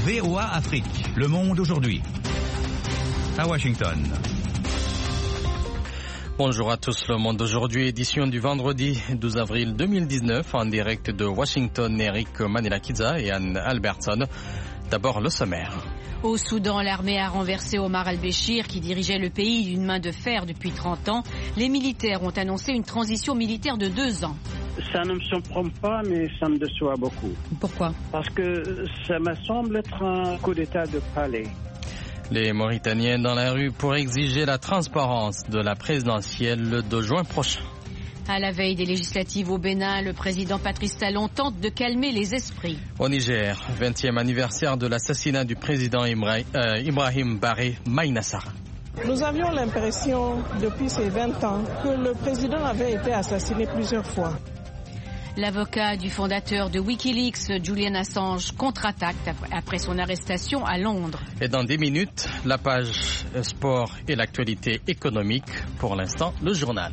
VOA Afrique, le monde aujourd'hui. À Washington. Bonjour à tous, le monde aujourd'hui, édition du vendredi 12 avril 2019, en direct de Washington, Eric Manila-Kiza et Anne Albertson. D'abord le sommaire. Au Soudan, l'armée a renversé Omar al-Béchir qui dirigeait le pays d'une main de fer depuis 30 ans. Les militaires ont annoncé une transition militaire de 2 ans. Ça ne me surprend pas, mais ça me déçoit beaucoup. Pourquoi ? Parce que ça me semble être un coup d'état de palais. Les Mauritaniens dans la rue pour exiger la transparence de la présidentielle de juin prochain. À la veille des législatives au Bénin, le président Patrice Talon tente de calmer les esprits. Au Niger, 20e anniversaire de l'assassinat du président Ibrahim Baré Maïnassara. Nous avions l'impression depuis ces 20 ans que le président avait été assassiné plusieurs fois. L'avocat du fondateur de Wikileaks, Julian Assange, contre-attaque après son arrestation à Londres. Et dans 10 minutes, la page sport et l'actualité économique. Pour l'instant, le journal.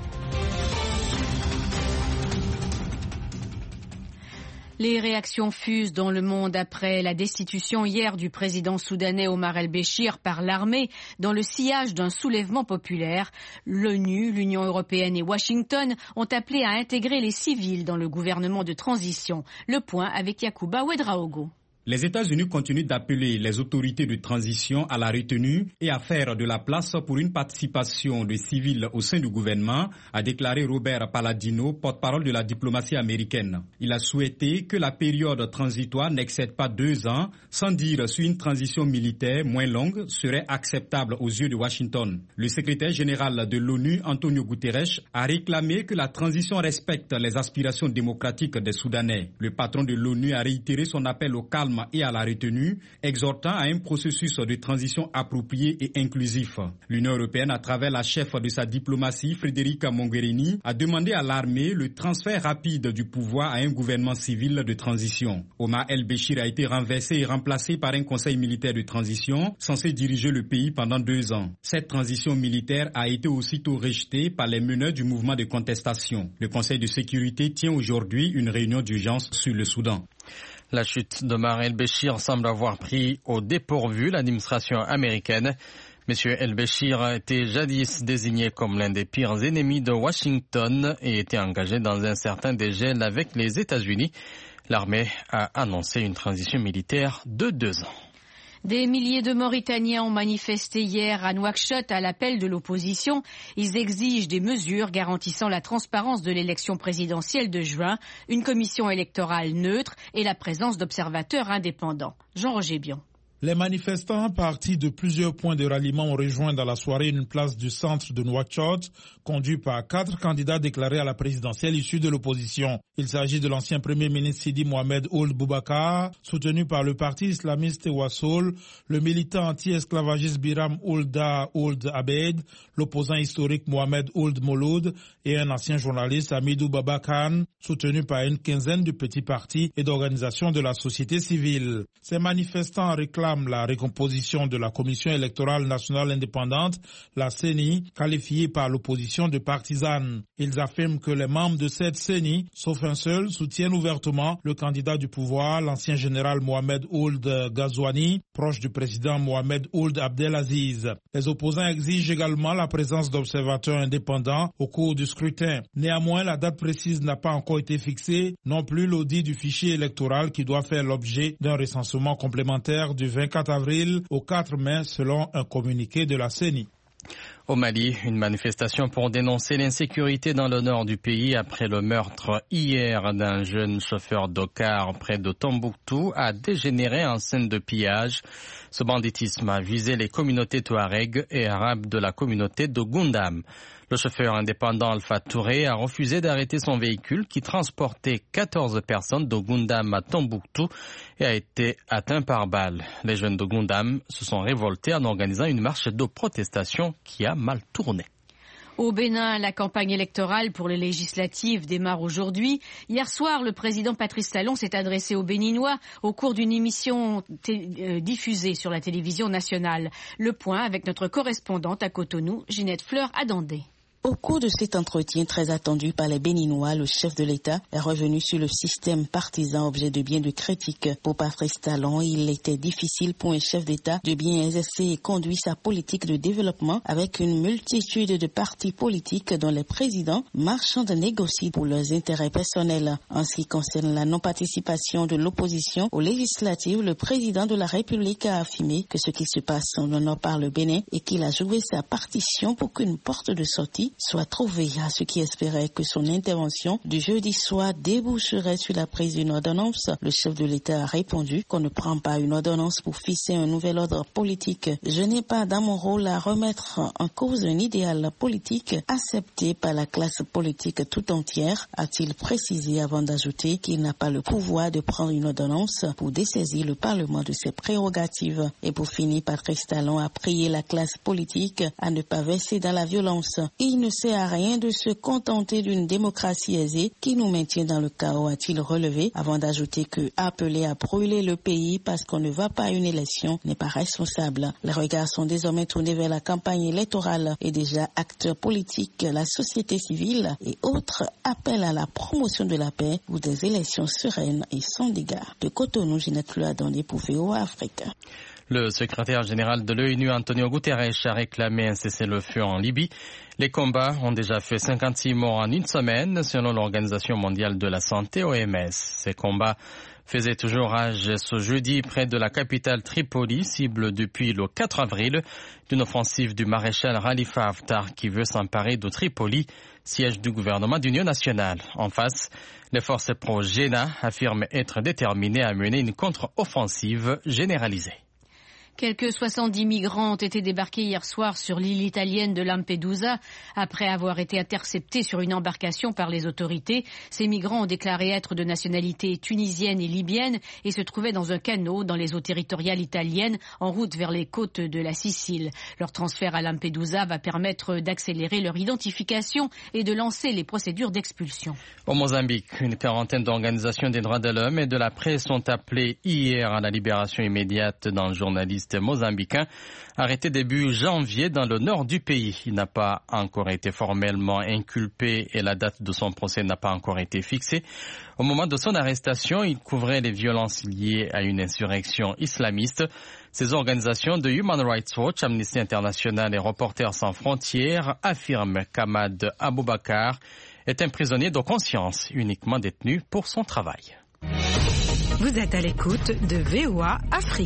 Les réactions fusent dans le monde après la destitution hier du président soudanais Omar el-Béchir par l'armée dans le sillage d'un soulèvement populaire. L'ONU, l'Union européenne et Washington ont appelé à intégrer les civils dans le gouvernement de transition. Le point avec Yacouba Ouedraogo. Les États-Unis continuent d'appeler les autorités de transition à la retenue et à faire de la place pour une participation des civils au sein du gouvernement, a déclaré Robert Palladino, porte-parole de la diplomatie américaine. Il a souhaité que la période transitoire n'excède pas 2 ans, sans dire si une transition militaire moins longue serait acceptable aux yeux de Washington. Le secrétaire général de l'ONU, Antonio Guterres, a réclamé que la transition respecte les aspirations démocratiques des Soudanais. Le patron de l'ONU a réitéré son appel au calme et à la retenue, exhortant à un processus de transition approprié et inclusif. L'Union européenne, à travers la chef de sa diplomatie, Federica Mogherini, a demandé à l'armée le transfert rapide du pouvoir à un gouvernement civil de transition. Omar el-Béchir a été renversé et remplacé par un conseil militaire de transition censé diriger le pays pendant 2 ans. Cette transition militaire a été aussitôt rejetée par les meneurs du mouvement de contestation. Le Conseil de sécurité tient aujourd'hui une réunion d'urgence sur le Soudan. La chute d'Omar el-Béchir semble avoir pris au dépourvu l'administration américaine. Monsieur el-Béchir a été jadis désigné comme l'un des pires ennemis de Washington et était engagé dans un certain dégel avec les États-Unis. L'armée a annoncé une transition militaire de 2 ans. Des milliers de Mauritaniens ont manifesté hier à Nouakchott à l'appel de l'opposition. Ils exigent des mesures garantissant la transparence de l'élection présidentielle de juin, une commission électorale neutre et la présence d'observateurs indépendants. Jean-Roger Bion. Les manifestants partis de plusieurs points de ralliement ont rejoint dans la soirée une place du centre de Nouakchott, conduit par 4 candidats déclarés à la présidentielle issus de l'opposition. Il s'agit de l'ancien premier ministre Sidi Mohamed Ould Boubacar, soutenu par le parti islamiste Wassoul, le militant anti-esclavagiste Biram Oulda Ould Abed, l'opposant historique Mohamed Ould Mouloud et un ancien journaliste Hamidou Baba Khan, soutenu par une quinzaine de petits partis et d'organisations de la société civile. Ces manifestants réclament la recomposition de la Commission électorale nationale indépendante, la CENI, qualifiée par l'opposition de partisane. Ils affirment que les membres de cette CENI, sauf un seul, soutiennent ouvertement le candidat du pouvoir, l'ancien général Mohamed Ould Ghazouani, proche du président Mohamed Ould Abdelaziz. Les opposants exigent également la présence d'observateurs indépendants au cours du scrutin. Néanmoins, la date précise n'a pas encore été fixée, non plus l'audit du fichier électoral qui doit faire l'objet d'un recensement complémentaire du 24 avril au 4 mai selon un communiqué de la CENI. Au Mali, une manifestation pour dénoncer l'insécurité dans le nord du pays après le meurtre hier d'un jeune chauffeur d'Okar près de Tombouctou a dégénéré en scène de pillage. Ce banditisme a visé les communautés touareg et arabes de la communauté de Goundam. Le chauffeur indépendant Alpha Touré a refusé d'arrêter son véhicule qui transportait 14 personnes de Goundam à Tombouctou et a été atteint par balle. Les jeunes de Goundam se sont révoltés en organisant une marche de protestation qui a mal tourné. Au Bénin, la campagne électorale pour les législatives démarre aujourd'hui. Hier soir, le président Patrice Talon s'est adressé aux Béninois au cours d'une émission diffusée sur la télévision nationale. Le point avec notre correspondante à Cotonou, Ginette Fleur-Adandé. Au cours de cet entretien très attendu par les Béninois, le chef de l'État est revenu sur le système partisan, objet de bien de critiques. Pour Patrice Talon, il était difficile pour un chef d'État de bien exercer et conduire sa politique de développement avec une multitude de partis politiques dont les présidents marchandent négocient pour leurs intérêts personnels. En ce qui concerne la non-participation de l'opposition aux législatives, le président de la République a affirmé que ce qui se passe en honneur par le Bénin et qu'il a joué sa partition pour qu'une porte de sortie soit trouvée. À ceux qui espéraient que son intervention du jeudi soir déboucherait sur la prise d'une ordonnance, le chef de l'État a répondu qu'on ne prend pas une ordonnance pour fixer un nouvel ordre politique. Je n'ai pas dans mon rôle à remettre en cause un idéal politique accepté par la classe politique tout entière, a-t-il précisé avant d'ajouter qu'il n'a pas le pouvoir de prendre une ordonnance pour dessaisir le Parlement de ses prérogatives. Et pour finir, Patrice Talon a prié la classe politique à ne pas verser dans la violence. Il ne sert à rien de se contenter d'une démocratie aisée qui nous maintient dans le chaos, a-t-il relevé, avant d'ajouter que appeler à brûler le pays parce qu'on ne va pas à une élection n'est pas responsable. Les regards sont désormais tournés vers la campagne électorale et déjà acteurs politiques, la société civile et autres appellent à la promotion de la paix ou des élections sereines et sans dégâts. De Cotonou, Ginette Loadonné pour VOA Afrique. Le secrétaire général de l'ONU, Antonio Guterres, a réclamé un cessez-le-feu en Libye. Les combats ont déjà fait 56 morts en une semaine, selon l'Organisation mondiale de la santé, OMS. Ces combats faisaient toujours rage ce jeudi près de la capitale Tripoli, cible depuis le 4 avril d'une offensive du maréchal Khalifa Haftar qui veut s'emparer de Tripoli, siège du gouvernement d'union nationale. En face, les forces pro-Jena affirment être déterminées à mener une contre-offensive généralisée. Quelques 70 migrants ont été débarqués hier soir sur l'île italienne de Lampedusa après avoir été interceptés sur une embarcation par les autorités. Ces migrants ont déclaré être de nationalité tunisienne et libyenne et se trouvaient dans un canot dans les eaux territoriales italiennes en route vers les côtes de la Sicile. Leur transfert à Lampedusa va permettre d'accélérer leur identification et de lancer les procédures d'expulsion. Au Mozambique, une quarantaine d'organisations des droits de l'homme et de la presse sont appelées hier à la libération immédiate d'un journaliste mozambicain arrêté début janvier dans le nord du pays. Il n'a pas encore été formellement inculpé et la date de son procès n'a pas encore été fixée. Au moment de son arrestation, il couvrait les violences liées à une insurrection islamiste. Ces organisations de Human Rights Watch, Amnesty International et Reporters sans frontières affirment qu'Ahmad Aboubakar est un prisonnier de conscience uniquement détenu pour son travail. Vous êtes à l'écoute de VOA Afrique.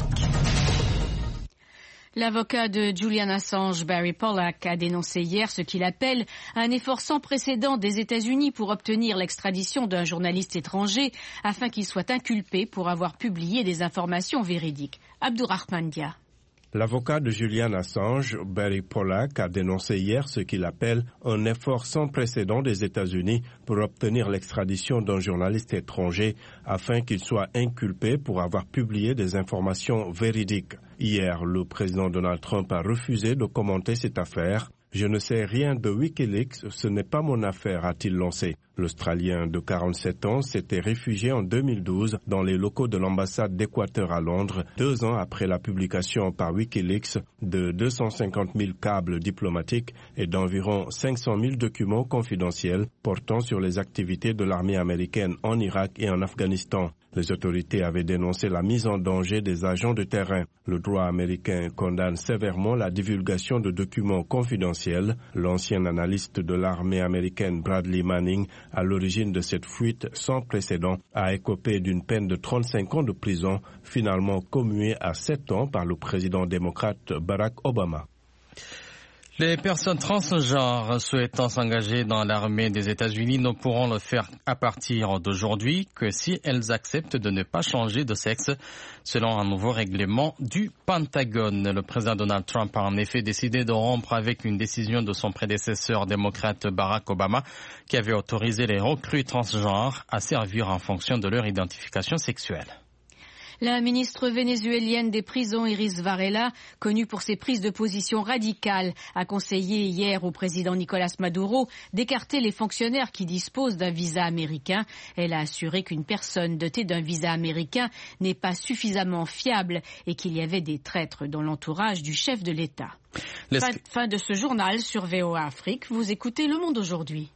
L'avocat de Julian Assange, Barry Pollack, a dénoncé hier ce qu'il appelle un effort sans précédent des États-Unis pour obtenir l'extradition d'un journaliste étranger afin qu'il soit inculpé pour avoir publié des informations véridiques. Abdourahmane Dia. L'avocat de Julian Assange, Barry Pollack, a dénoncé hier ce qu'il appelle un effort sans précédent des États-Unis pour obtenir l'extradition d'un journaliste étranger afin qu'il soit inculpé pour avoir publié des informations véridiques. Hier, le président Donald Trump a refusé de commenter cette affaire. « Je ne sais rien de Wikileaks, ce n'est pas mon affaire », a-t-il lancé. L'Australien de 47 ans s'était réfugié en 2012 dans les locaux de l'ambassade d'Équateur à Londres, 2 ans après la publication par Wikileaks de 250 000 câbles diplomatiques et d'environ 500 000 documents confidentiels portant sur les activités de l'armée américaine en Irak et en Afghanistan. Les autorités avaient dénoncé la mise en danger des agents de terrain. Le droit américain condamne sévèrement la divulgation de documents confidentiels. L'ancien analyste de l'armée américaine Bradley Manning, à l'origine de cette fuite sans précédent, a écopé d'une peine de 35 ans de prison, finalement commuée à 7 ans par le président démocrate Barack Obama. Les personnes transgenres souhaitant s'engager dans l'armée des États-Unis ne pourront le faire à partir d'aujourd'hui que si elles acceptent de ne pas changer de sexe, selon un nouveau règlement du Pentagone. Le président Donald Trump a en effet décidé de rompre avec une décision de son prédécesseur démocrate Barack Obama, qui avait autorisé les recrues transgenres à servir en fonction de leur identification sexuelle. La ministre vénézuélienne des prisons, Iris Varela, connue pour ses prises de position radicales, a conseillé hier au président Nicolás Maduro d'écarter les fonctionnaires qui disposent d'un visa américain. Elle a assuré qu'une personne dotée d'un visa américain n'est pas suffisamment fiable et qu'il y avait des traîtres dans l'entourage du chef de l'État. Fin de ce journal sur VOA Afrique. Vous écoutez Le Monde aujourd'hui.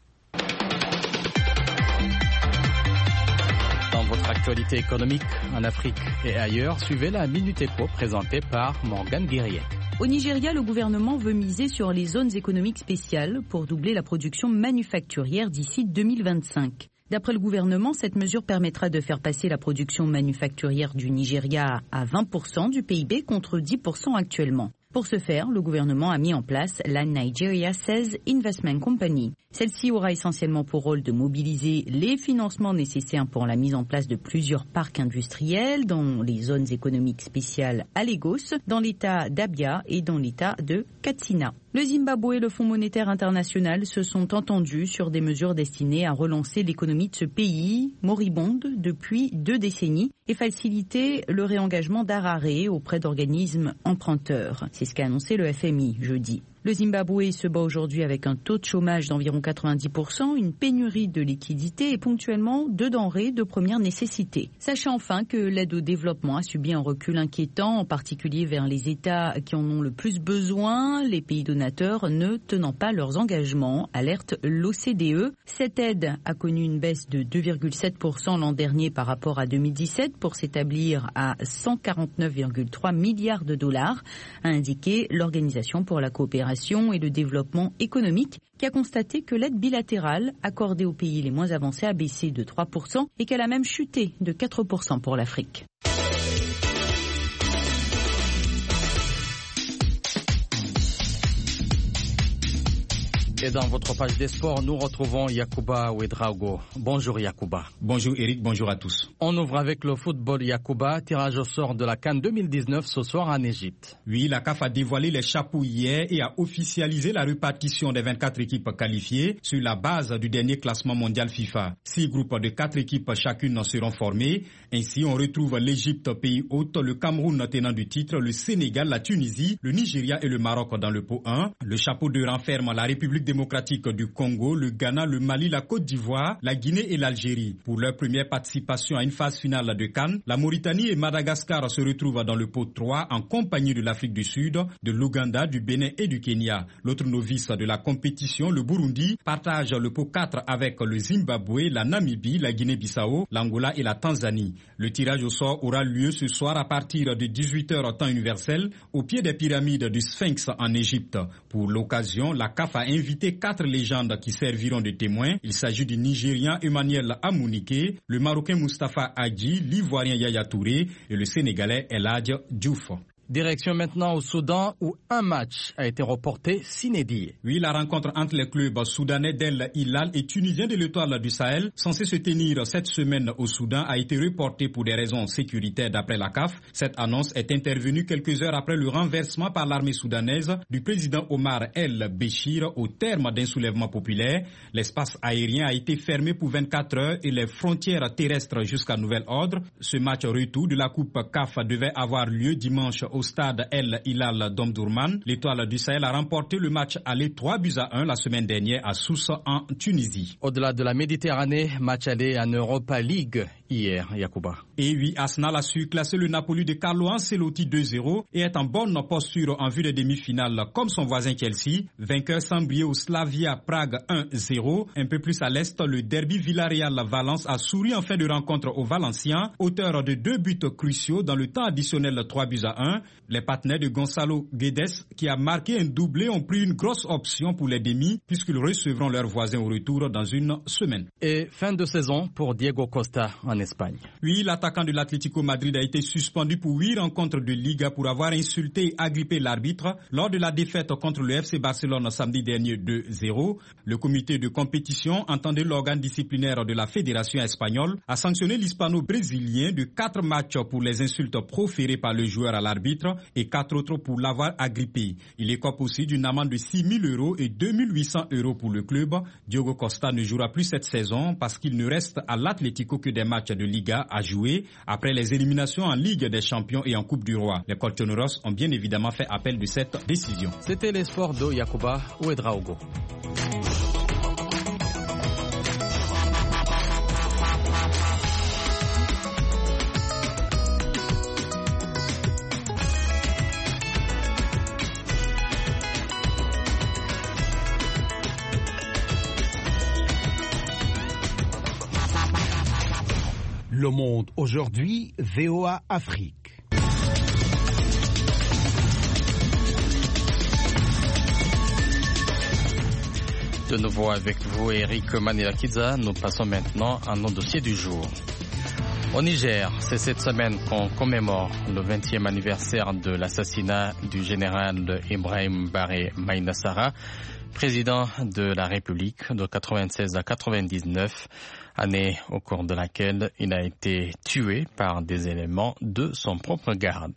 Dans votre actualité économique en Afrique et ailleurs, suivez la Minute Éco présentée par Morgane Guerrier. Au Nigeria, le gouvernement veut miser sur les zones économiques spéciales pour doubler la production manufacturière d'ici 2025. D'après le gouvernement, cette mesure permettra de faire passer la production manufacturière du Nigeria à 20% du PIB contre 10% actuellement. Pour ce faire, le gouvernement a mis en place la Nigeria 16 Investment Company. Celle-ci aura essentiellement pour rôle de mobiliser les financements nécessaires pour la mise en place de plusieurs parcs industriels dans les zones économiques spéciales à Lagos, dans l'État d'Abia et dans l'État de Katsina. Le Zimbabwe et le Fonds monétaire international se sont entendus sur des mesures destinées à relancer l'économie de ce pays, moribonde depuis 2 décennies, et faciliter le réengagement d'Harare auprès d'organismes emprunteurs. C'est ce qu'a annoncé le FMI jeudi. Le Zimbabwe se bat aujourd'hui avec un taux de chômage d'environ 90%, une pénurie de liquidités et ponctuellement de denrées de première nécessité. Sachez enfin que l'aide au développement a subi un recul inquiétant, en particulier vers les États qui en ont le plus besoin, les pays donateurs ne tenant pas leurs engagements, alerte l'OCDE. Cette aide a connu une baisse de 2,7% l'an dernier par rapport à 2017 pour s'établir à 149,3 milliards de dollars, a indiqué l'Organisation pour la coopération et le développement économique, qui a constaté que l'aide bilatérale accordée aux pays les moins avancés a baissé de 3% et qu'elle a même chuté de 4% pour l'Afrique. Et dans votre page des sports, nous retrouvons Yacouba Ouedraogo. Bonjour Yacouba. Bonjour Eric, bonjour à tous. On ouvre avec le football Yacouba, tirage au sort de la CAN 2019 ce soir en Égypte. Oui, la CAF a dévoilé les chapeaux hier et a officialisé la répartition des 24 équipes qualifiées sur la base du dernier classement mondial FIFA. 6 groupes de 4 équipes chacune seront formés. Ainsi, on retrouve l'Égypte, pays hôte, le Cameroun tenant du titre, le Sénégal, la Tunisie, le Nigeria et le Maroc dans le pot 1. Le chapeau 2 renferme la République démocratique du Congo, le Ghana, le Mali, la Côte d'Ivoire, la Guinée et l'Algérie. Pour leur première participation à une phase finale de CAN, la Mauritanie et Madagascar se retrouvent dans le pot 3 en compagnie de l'Afrique du Sud, de l'Ouganda, du Bénin et du Kenya. L'autre novice de la compétition, le Burundi, partage le pot 4 avec le Zimbabwe, la Namibie, la Guinée-Bissau, l'Angola et la Tanzanie. Le tirage au sort aura lieu ce soir à partir de 18h temps universel au pied des pyramides du Sphinx en Égypte. Pour l'occasion, la CAF a invité 4 légendes qui serviront de témoins. Il s'agit du Nigérian Emmanuel Amounike, le Marocain Mustapha Hadji, l'Ivoirien Yaya Touré et le Sénégalais El Hadj Diouf. Direction maintenant au Soudan où un match a été reporté sine die. Oui, la rencontre entre les clubs soudanais d'El Hilal et tunisien de l'Étoile du Sahel, censée se tenir cette semaine au Soudan, a été reportée pour des raisons sécuritaires d'après la CAF. Cette annonce est intervenue quelques heures après le renversement par l'armée soudanaise du président Omar El Béchir au terme d'un soulèvement populaire. L'espace aérien a été fermé pour 24 heures et les frontières terrestres jusqu'à nouvel ordre. Ce match retour de la Coupe CAF devait avoir lieu dimanche au stade El Hilal d'Omdurman. L'Étoile du Sahel a remporté le match aller 3-1 la semaine dernière à Sousse en Tunisie. Au-delà de la Méditerranée, match aller en Europa League hier, Yacouba. Et oui, Arsenal a su classer le Napoli de Carlo Ancelotti 2-0 et est en bonne posture en vue des demi-finales comme son voisin Chelsea. Vainqueur sans briller au Slavia Prague 1-0. Un peu plus à l'est, le derby Villarreal-Valence a souri en fin de rencontre au Valenciens, auteur de 2 buts cruciaux dans le temps additionnel 3-1. Les partenaires de Gonçalo Guedes, qui a marqué un doublé, ont pris une grosse option pour les demi puisqu'ils recevront leurs voisins au retour dans une semaine. Et fin de saison pour Diego Costa en Espagne. Oui, l'attaquant de l'Atlético Madrid a été suspendu pour 8 rencontres de Liga pour avoir insulté et agrippé l'arbitre lors de la défaite contre le FC Barcelone samedi dernier 2-0. Le comité de compétition, entendait l'organe disciplinaire de la fédération espagnole, a sanctionné l'hispano-brésilien de 4 matchs pour les insultes proférées par le joueur à l'arbitre et 4 autres pour l'avoir agrippé. Il écope aussi d'une amende de 6 000 € et 2 800 € pour le club. Diego Costa ne jouera plus cette saison parce qu'il ne reste à l'Atlético que des matchs matchs de Liga à jouer après les éliminations en Ligue des Champions et en Coupe du Roi. Les Colchoneros ont bien évidemment fait appel de cette décision. C'était les sports de Yakuba Ouedraogo. Le Monde aujourd'hui, VOA Afrique. De nouveau avec vous, Eric Manirakiza. Nous passons maintenant à nos dossiers du jour. Au Niger, c'est cette semaine qu'on commémore le 20e anniversaire de l'assassinat du général Ibrahim Baré Maïnassara, président de la République de 96 à 99, année au cours de laquelle il a été tué par des éléments de son propre garde.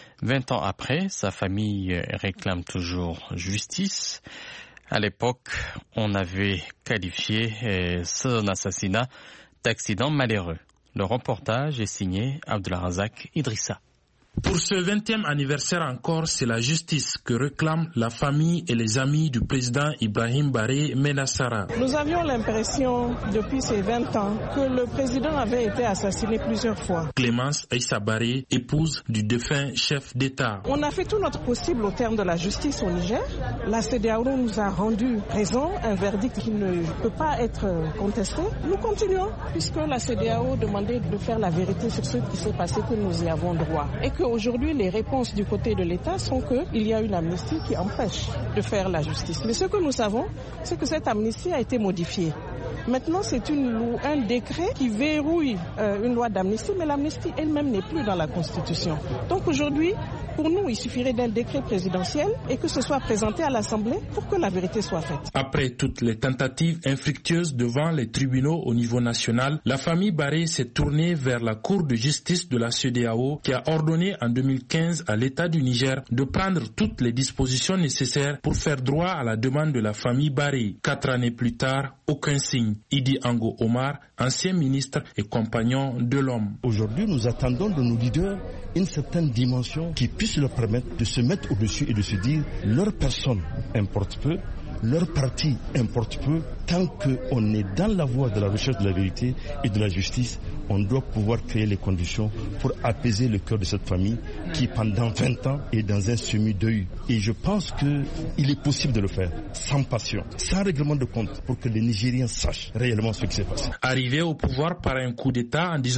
20 ans après, sa famille réclame toujours justice. À l'époque, on avait qualifié son assassinat d'accident malheureux. Le reportage est signé Abdelrazak Idrissa. Pour ce 20e anniversaire encore, c'est la justice que réclament la famille et les amis du président Ibrahim Baré Maïnassara. Nous avions l'impression, depuis ces 20 ans, que le président avait été assassiné plusieurs fois. Clémence Aïssa Baré, épouse du défunt chef d'État. On a fait tout notre possible au terme de la justice au Niger. La CEDEAO nous a rendu raison, un verdict qui ne peut pas être contesté. Nous continuons, puisque la CEDEAO demandait de faire la vérité sur ce qui s'est passé, que nous y avons droit. Et qu'aujourd'hui, les réponses du côté de l'État sont qu'il y a une amnistie qui empêche de faire la justice. Mais ce que nous savons, c'est que cette amnistie a été modifiée. Maintenant, c'est un décret qui verrouille une loi d'amnistie, mais l'amnistie elle-même n'est plus dans la Constitution. Donc aujourd'hui, pour nous, il suffirait d'un décret présidentiel et que ce soit présenté à l'Assemblée pour que la vérité soit faite. Après toutes les tentatives infructueuses devant les tribunaux au niveau national, la famille Baré s'est tournée vers la Cour de justice de la CEDEAO qui a ordonné en 2015 à l'État du Niger de prendre toutes les dispositions nécessaires pour faire droit à la demande de la famille Baré. 4 années plus tard, aucun signe. Idi Ango Omar, ancien ministre et compagnon de l'homme. Aujourd'hui, nous attendons de nos leaders une certaine dimension qui puisse leur permettre de se mettre au-dessus et de se dire leur personne importe peu, leur parti importe peu, tant qu'on est dans la voie de la recherche de la vérité et de la justice, on doit pouvoir créer les conditions pour apaiser le cœur de cette famille qui pendant 20 ans est dans un semi-deuil. Et je pense qu'il est possible de le faire sans passion, sans règlement de compte, pour que les Nigériens sachent réellement ce qui s'est passé. Arrivé au pouvoir par un coup d'État en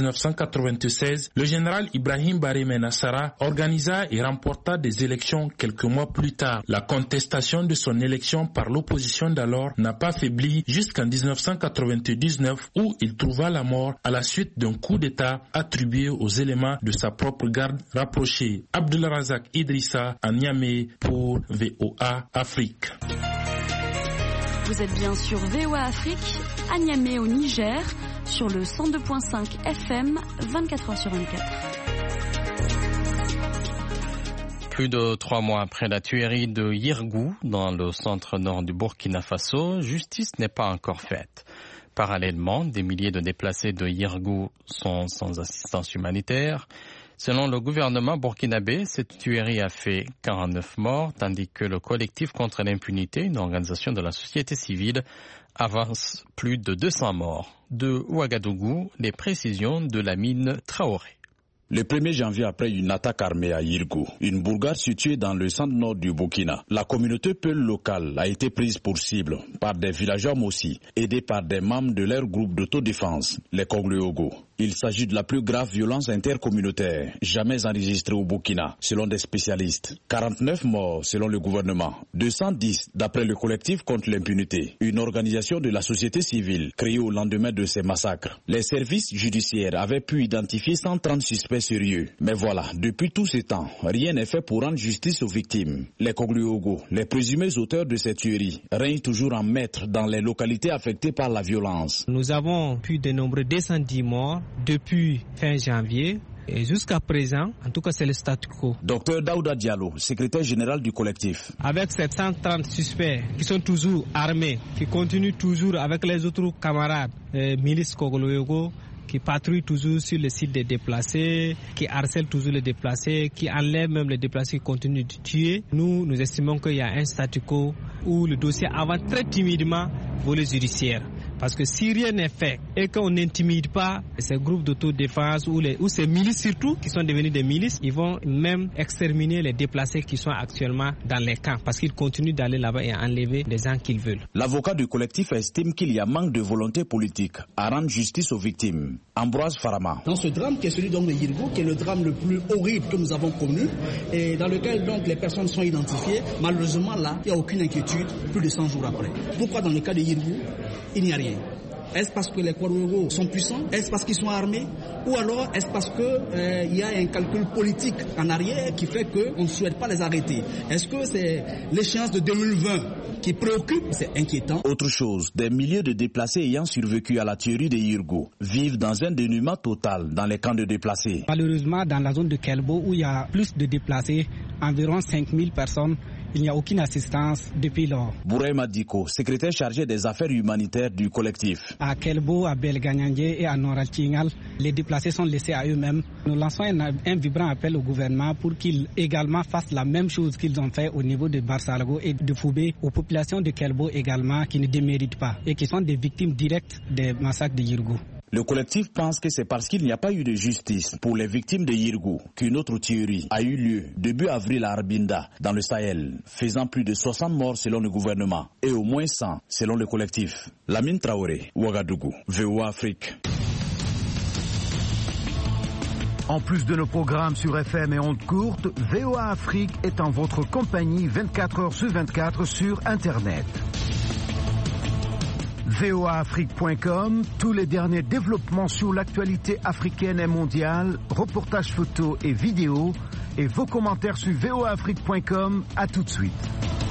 1996, le général Ibrahim Baré Maïnassara organisa et remporta des élections quelques mois plus tard. La contestation de son élection par l'opposition d'alors n'a pas faibli jusqu'en 1999 où il trouva la mort à la suite d'un coup d'État attribué aux éléments de sa propre garde rapprochée. Abdelrazak Idrissa à Niamey pour VOA Afrique. Vous êtes bien sur VOA Afrique, à Niamey au Niger, sur le 102.5 FM, 24h sur 24. Plus de 3 mois après la tuerie de Yirgou, dans le centre nord du Burkina Faso, justice n'est pas encore faite. Parallèlement, des milliers de déplacés de Yirgou sont sans assistance humanitaire. Selon le gouvernement burkinabé, cette tuerie a fait 49 morts, tandis que le collectif contre l'impunité, une organisation de la société civile, avance plus de 200 morts. De Ouagadougou, les précisions de Lamine Traoré. Le 1er janvier, après une attaque armée à Yirgou, une bourgade située dans le centre nord du Burkina, la communauté Peul locale a été prise pour cible par des villageois Mossi, aidés par des membres de leur groupe d'autodéfense, les Kogluogo. Il s'agit de la plus grave violence intercommunautaire jamais enregistrée au Burkina, selon des spécialistes. 49 morts selon le gouvernement, 210 d'après le collectif contre l'impunité, une organisation de la société civile créée au lendemain de ces massacres. Les services judiciaires avaient pu identifier 130 suspects sérieux. Mais voilà, depuis tout ce temps, rien n'est fait pour rendre justice aux victimes. Les Kogluogo, les présumés auteurs de ces tueries, règnent toujours en maître dans les localités affectées par la violence. Nous avons pu dénombrer 210 morts depuis fin janvier. Et jusqu'à présent, en tout cas, c'est le statu quo. Docteur Daouda Diallo, secrétaire général du collectif. Avec 730 suspects qui sont toujours armés, qui continuent toujours avec les autres camarades, milices Kogluogo, qui patrouillent toujours sur le site des déplacés, qui harcèlent toujours les déplacés, qui enlèvent même les déplacés qui continuent de tuer. Nous estimons qu'il y a un statu quo où le dossier avance très timidement volet judiciaire. Parce que si rien n'est fait et qu'on n'intimide pas ces groupes d'autodéfense ou ces milices surtout qui sont devenus des milices, ils vont même exterminer les déplacés qui sont actuellement dans les camps parce qu'ils continuent d'aller là-bas et enlever les gens qu'ils veulent. L'avocat du collectif estime qu'il y a manque de volonté politique à rendre justice aux victimes. Ambroise Farama. Dans ce drame qui est celui de Yirgou, qui est le drame le plus horrible que nous avons connu et dans lequel donc les personnes sont identifiées, malheureusement là, il n'y a aucune inquiétude plus de 100 jours après. Pourquoi dans le cas de Yirgou, il n'y a rien? Est-ce parce que les Kouarougos sont puissants? Est-ce parce qu'ils sont armés? Ou alors est-ce parce qu'il y a un calcul politique en arrière qui fait qu'on ne souhaite pas les arrêter? Est-ce que c'est l'échéance de 2020 qui préoccupe? C'est inquiétant. Autre chose, des milliers de déplacés ayant survécu à la tuerie de Yirgou vivent dans un dénuement total dans les camps de déplacés. Malheureusement, dans la zone de Kelbo où il y a plus de déplacés, environ 5000 personnes, il n'y a aucune assistance depuis lors. Bouraï Madiko, secrétaire chargé des affaires humanitaires du collectif. À Kelbo, à Belganyandje et à Noral-Tingal, les déplacés sont laissés à eux-mêmes. Nous lançons un vibrant appel au gouvernement pour qu'il également fasse la même chose qu'ils ont fait au niveau de Barsalgo et de Foubé, aux populations de Kelbo également qui ne déméritent pas et qui sont des victimes directes des massacres de Yirgou. Le collectif pense que c'est parce qu'il n'y a pas eu de justice pour les victimes de Yirgou qu'une autre tuerie a eu lieu début avril à Arbinda, dans le Sahel, faisant plus de 60 morts selon le gouvernement et au moins 100 selon le collectif. Lamine Traoré, Ouagadougou, VOA Afrique. En plus de nos programmes sur FM et ondes courtes, VOA Afrique est en votre compagnie 24 heures sur 24 sur Internet. voaafrique.com, tous les derniers développements sur l'actualité africaine et mondiale, reportages photos et vidéos, et vos commentaires sur voaafrique.com. À tout de suite.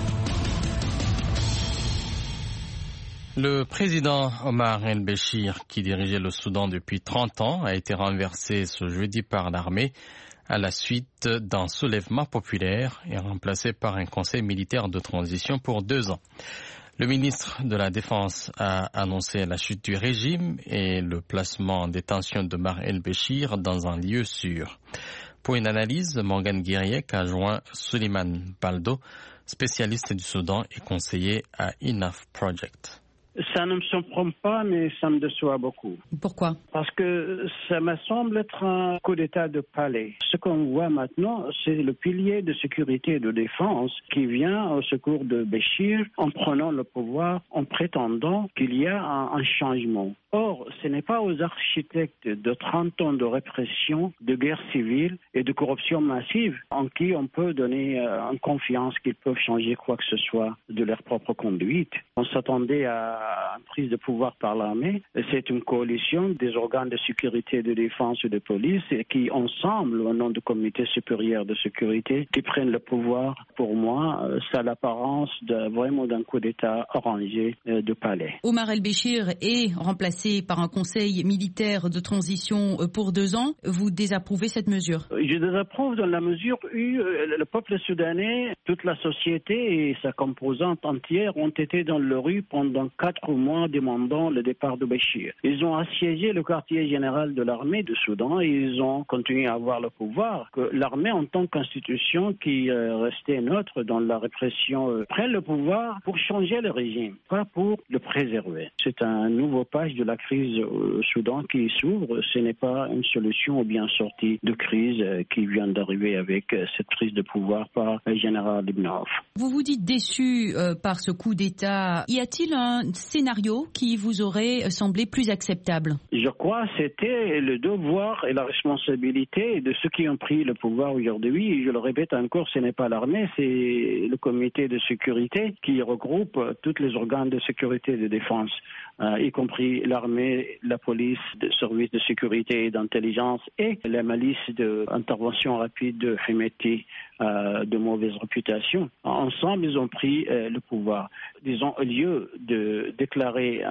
Le président Omar el-Béchir, qui dirigeait le Soudan depuis 30 ans, a été renversé ce jeudi par l'armée à la suite d'un soulèvement populaire et remplacé par un conseil militaire de transition pour 2 ans. Le ministre de la Défense a annoncé la chute du régime et le placement en détention de Omar el-Béchir dans un lieu sûr. Pour une analyse, Morgan Guiriec a joint Suleiman Baldo, spécialiste du Soudan et conseiller à Enough Project. Ça ne me surprend pas, mais ça me déçoit beaucoup. Pourquoi? Parce que ça me semble être un coup d'État de palais. Ce qu'on voit maintenant, c'est le pilier de sécurité et de défense qui vient au secours de Béchir en prenant le pouvoir, en prétendant qu'il y a un changement. Or, ce n'est pas aux architectes de 30 ans de répression, de guerre civile et de corruption massive en qui on peut donner une confiance qu'ils peuvent changer quoi que ce soit de leur propre conduite. On s'attendait à une prise de pouvoir par l'armée. C'est une coalition des organes de sécurité et de défense et de police qui, ensemble, au nom du comité supérieur de sécurité, qui prennent le pouvoir. Pour moi, ça a l'apparence vraiment d'un coup d'État arrangé de palais. Omar el-Béchir est remplacé par un conseil militaire de transition pour 2 ans. Vous désapprouvez cette mesure? Je désapprouve dans la mesure où le peuple soudanais, toute la société et sa composante entière ont été dans la rue pendant 4 mois demandant le départ de Béchir. Ils ont assiégé le quartier général de l'armée du Soudan et ils ont continué à avoir le pouvoir. Que l'armée en tant qu'institution qui restait neutre dans la répression prenne le pouvoir pour changer le régime, pas pour le préserver. C'est un nouveau page de la crise au Soudan qui s'ouvre. Ce n'est pas une solution ou bien sortie de crise qui vient d'arriver avec cette prise de pouvoir par le général Ibn Auf. Vous vous dites déçu par ce coup d'État. Y a-t-il un scénario qui vous aurait semblé plus acceptable? Je crois que c'était le devoir et la responsabilité de ceux qui ont pris le pouvoir aujourd'hui. Je le répète encore, ce n'est pas l'armée, c'est le comité de sécurité qui regroupe tous les organes de sécurité et de défense, y compris l'armée, la police, les services de sécurité et d'intelligence et la milice d'intervention rapide de Hemeti de mauvaise réputation. Ensemble, ils ont pris le pouvoir. Disons, au lieu de déclarer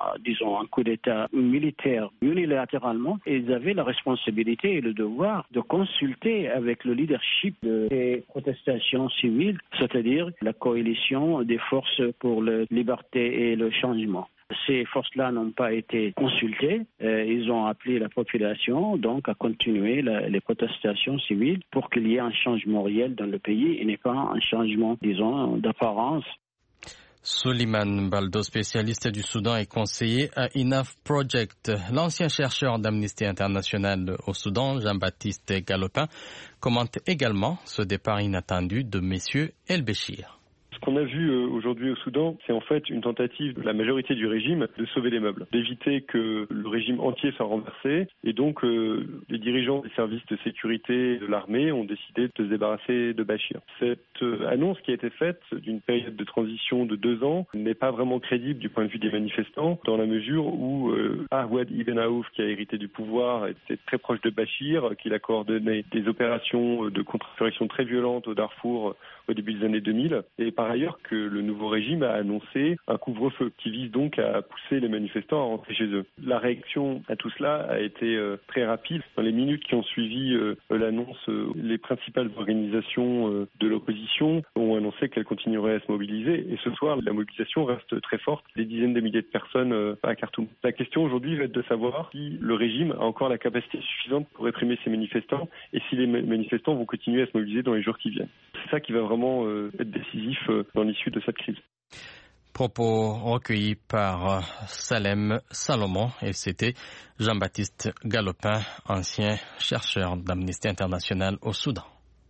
un coup d'État militaire unilatéralement, ils avaient la responsabilité et le devoir de consulter avec le leadership des protestations civiles, c'est-à-dire la coalition des forces pour la liberté et le changement. Ces forces-là n'ont pas été consultées. Ils ont appelé la population donc à continuer les protestations civiles pour qu'il y ait un changement réel dans le pays et n'est pas un changement, disons, d'apparence. Souleymane Baldo, spécialiste du Soudan et conseiller à Enough Project. L'ancien chercheur d'Amnesty International au Soudan, Jean-Baptiste Galopin, commente également ce départ inattendu de messieurs El-Béchir. Ce qu'on a vu aujourd'hui au Soudan, c'est en fait une tentative de la majorité du régime de sauver les meubles, d'éviter que le régime entier soit renversé. Et donc, les dirigeants des services de sécurité de l'armée ont décidé de se débarrasser de Bachir. Cette annonce qui a été faite d'une période de transition de 2 ans n'est pas vraiment crédible du point de vue des manifestants, dans la mesure où Ahwad Ibn Aouf, qui a hérité du pouvoir, était très proche de Bachir, qu'il a coordonné des opérations de contre-insurrection très violentes au Darfour au début des années 2000. Et par ailleurs que le nouveau régime a annoncé un couvre-feu qui vise donc à pousser les manifestants à rentrer chez eux. La réaction à tout cela a été très rapide. Dans les minutes qui ont suivi l'annonce, les principales organisations de l'opposition ont annoncé qu'elles continueraient à se mobiliser. Et ce soir, la mobilisation reste très forte. Des dizaines de milliers de personnes à Khartoum. La question aujourd'hui va être de savoir si le régime a encore la capacité suffisante pour réprimer ces manifestants et si les manifestants vont continuer à se mobiliser dans les jours qui viennent. C'est ça qui va vraiment être décisif dans l'issue de cette crise. Propos recueillis par Salem Salomon et c'était Jean-Baptiste Galopin, ancien chercheur d'Amnesty International au Soudan.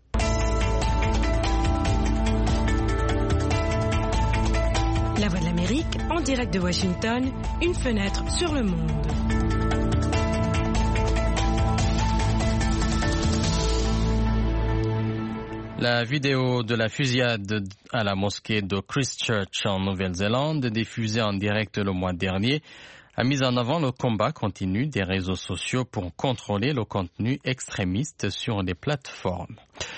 La Voix de l'Amérique, en direct de Washington, une fenêtre sur le monde. La vidéo de la fusillade à la mosquée de Christchurch en Nouvelle-Zélande, diffusée en direct le mois dernier, a mis en avant le combat continu des réseaux sociaux pour contrôler le contenu extrémiste sur les plateformes.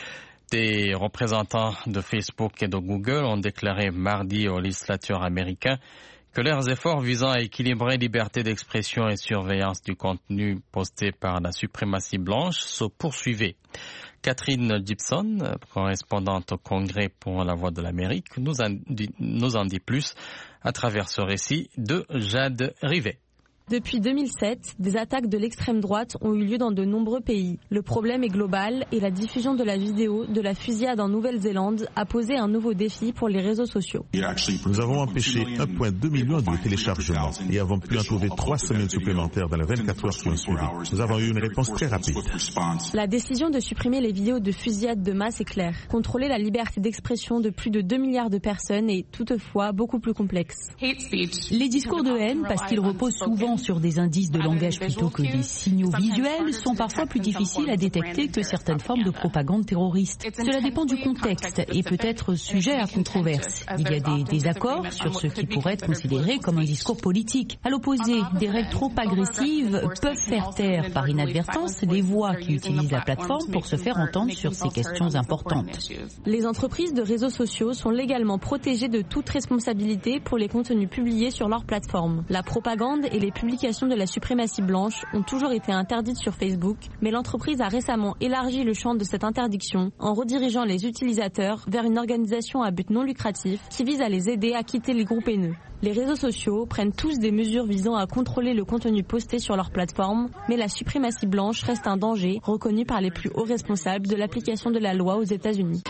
Des représentants de Facebook et de Google ont déclaré mardi au législateur américain que leurs efforts visant à équilibrer liberté d'expression et surveillance du contenu posté par la suprématie blanche se poursuivaient. Catherine Gibson, correspondante au Congrès pour la Voix de l'Amérique, nous en dit plus à travers ce récit de Jade Rivet. Depuis 2007, des attaques de l'extrême droite ont eu lieu dans de nombreux pays. Le problème est global et la diffusion de la vidéo de la fusillade en Nouvelle-Zélande a posé un nouveau défi pour les réseaux sociaux. Nous avons empêché 1,2 million de téléchargements et avons pu en trouver 3 semaines supplémentaires dans les 24 heures qui ont suivi. Nous avons eu une réponse très rapide. La décision de supprimer les vidéos de fusillade de masse est claire. Contrôler la liberté d'expression de plus de 2 milliards de personnes est toutefois beaucoup plus complexe. Les discours de haine, parce qu'ils reposent souvent sur des indices de langage plutôt que des signaux visuels, sont parfois plus difficiles à détecter que certaines formes de propagande terroriste. Cela dépend du contexte et peut être sujet à controverse. Il y a des désaccords sur ce qui pourrait être considéré comme un discours politique. À l'opposé, des règles trop agressives peuvent faire taire par inadvertance les voix qui utilisent la plateforme pour se faire entendre sur ces questions importantes. Les entreprises de réseaux sociaux sont légalement protégées de toute responsabilité pour les contenus publiés sur leur plateforme. La propagande et les publications de la suprématie blanche ont toujours été interdites sur Facebook, mais l'entreprise a récemment élargi le champ de cette interdiction en redirigeant les utilisateurs vers une organisation à but non lucratif qui vise à les aider à quitter les groupes haineux. Les réseaux sociaux prennent tous des mesures visant à contrôler le contenu posté sur leur plateforme, mais la suprématie blanche reste un danger reconnu par les plus hauts responsables de l'application de la loi aux États-Unis.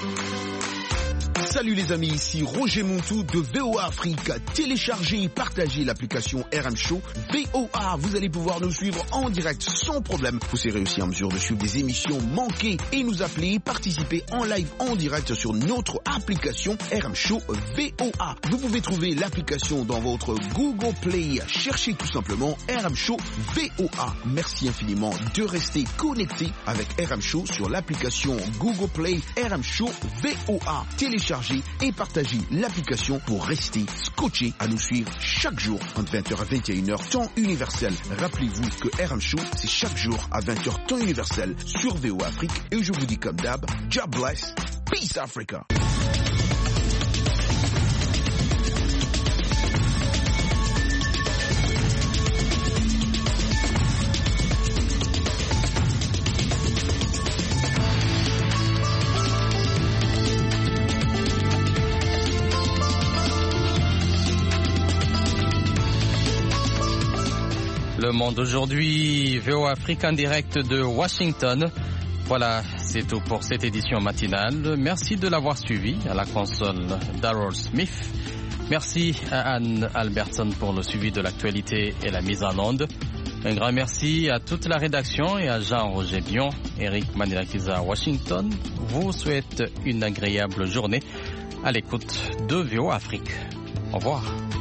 Salut les amis, ici Roger Montou de VOA Afrique. Téléchargez et partagez l'application RM Show VOA. Vous allez pouvoir nous suivre en direct sans problème. Vous serez aussi en mesure de suivre des émissions manquées et nous appeler, participer en live en direct sur notre application RM Show VOA. Vous pouvez trouver l'application dans votre Google Play. Cherchez tout simplement RM Show VOA. Merci infiniment de rester connecté avec RM Show sur l'application Google Play RM Show VOA. Téléchargez et partagez l'application pour rester scotché à nous suivre chaque jour entre 20h à 21h temps universel. Rappelez-vous que RM Show, c'est chaque jour à 20h temps universel sur VOA Afrique. Et je vous dis comme d'hab, God bless, peace Africa. Le Monde aujourd'hui, VOA Afrique en direct de Washington. Voilà, c'est tout pour cette édition matinale. Merci de l'avoir suivi. À la console, Darrell Smith. Merci à Anne Albertson pour le suivi de l'actualité et la mise en onde. Un grand merci à toute la rédaction et à Jean-Roger Bion. Eric Manilakiza à Washington vous souhaite une agréable journée à l'écoute de VOA Afrique. Au revoir.